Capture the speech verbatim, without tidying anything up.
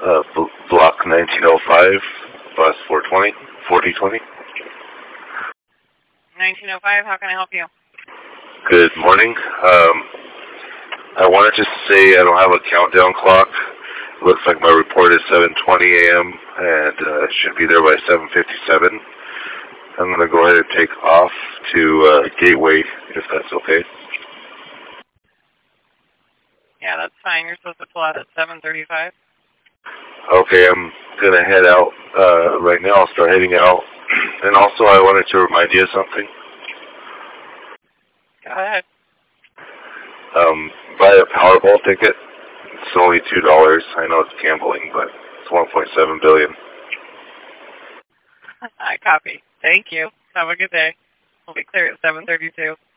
Uh, bl- block nineteen oh five, bus four twenty, forty twenty. nineteen oh five, how can I help you? Good morning. Um, I wanted to say I don't have a countdown clock. It looks like my report is seven twenty a m and uh, should be there by seven fifty-seven. I'm going to go ahead and take off to uh, Gateway, if that's okay. Yeah, that's fine. You're supposed to pull out at seven thirty-five. Okay, I'm going to head out uh, right now. I'll start heading out. And also, I wanted to remind you of something. Go ahead. Um, buy a Powerball ticket. It's only two dollars. I know it's gambling, but it's one point seven billion dollars. I copy. Thank you. Have a good day. We'll be clear at seven thirty-two.